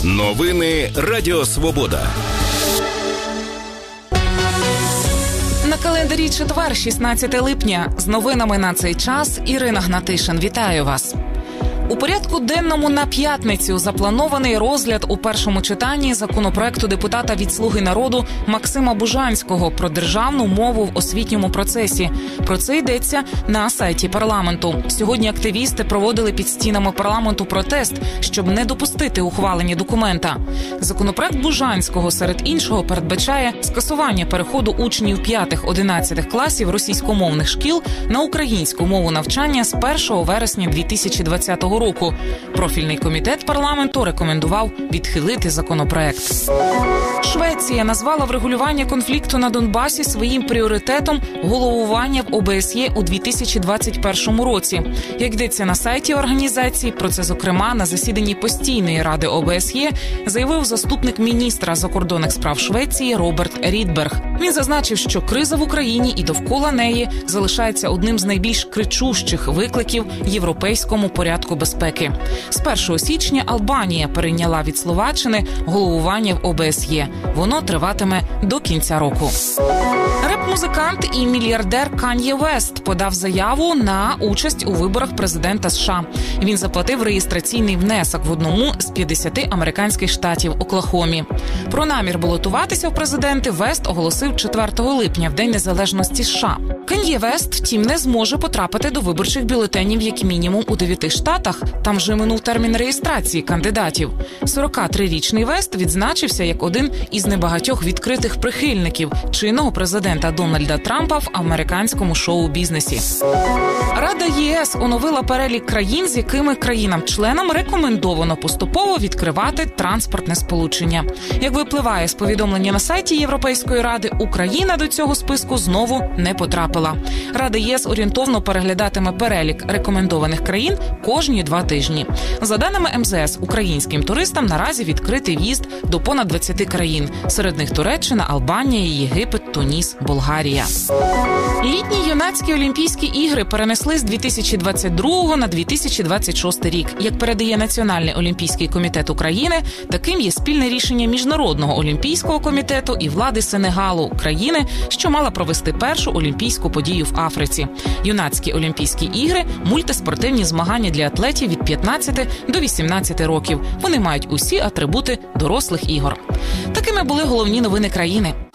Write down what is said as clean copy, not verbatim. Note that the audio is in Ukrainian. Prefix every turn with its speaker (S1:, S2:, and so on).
S1: Новини Радіо Свобода.
S2: На календарі четвер, 16 липня. З новинами на цей час Ірина Гнатишин. Вітаю вас. У порядку денному на п'ятницю запланований розгляд у першому читанні законопроекту депутата від «Слуги народу» Максима Бужанського про державну мову в освітньому процесі. Про це йдеться на сайті парламенту. Сьогодні активісти проводили під стінами парламенту протест, щоб не допустити ухвалення документа. Законопроект Бужанського, серед іншого, передбачає скасування переходу учнів 5-11 класів російськомовних шкіл на українську мову навчання з 1 вересня 2020 року. Профільний комітет парламенту рекомендував відхилити законопроект. Швеція назвала врегулювання конфлікту на Донбасі своїм пріоритетом головування в ОБСЄ у 2021 році. Як йдеться на сайті організації, про це, зокрема, на засіданні постійної ради ОБСЄ заявив заступник міністра закордонних справ Швеції Роберт Рідберг. Він зазначив, що криза в Україні і довкола неї залишається одним з найбільш кричущих викликів європейському порядку безпеки. З 1 січня Албанія перейняла від Словаччини головування в ОБСЄ. Воно триватиме до кінця року. Реп-музикант і мільярдер Кан'є Вест подав заяву на участь у виборах президента США. Він заплатив реєстраційний внесок в одному з 50 американських штатів Оклахомі. Про намір балотуватися в президенти Вест оголосив 4 липня, в День Незалежності США. Кан'є Вест, втім, не зможе потрапити до виборчих бюлетенів як мінімум у 9 штатах. Там вже минув термін реєстрації кандидатів. 43-річний Вест відзначився як один із небагатьох відкритих прихильників чинного президента Дональда Трампа в американському шоу-бізнесі. Рада ЄС оновила перелік країн, з якими країнам-членам рекомендовано поступово відкривати транспортне сполучення. Як випливає з повідомлення на сайті Європейської Ради, Україна до цього списку знову не потрапила. Рада ЄС орієнтовно переглядатиме перелік рекомендованих країн кожні 2 тижні. За даними МЗС, українським туристам наразі відкритий в'їзд до понад 20 країн. Серед них Туреччина, Албанія, Єгипет, Туніс, Болгарія. Літні юнацькі Олімпійські ігри перенесли з 2022 на 2026 рік. Як передає Національний олімпійський комітет України, таким є спільне рішення Міжнародного олімпійського комітету і влади Сенегалу, країни, що мала провести першу олімпійську подію в Африці. Юнацькі Олімпійські ігри – мультиспортивні змагання для атлетів від 15 до 18 років. Вони мають усі атрибути дорослих ігор. Такими були головні новини країни.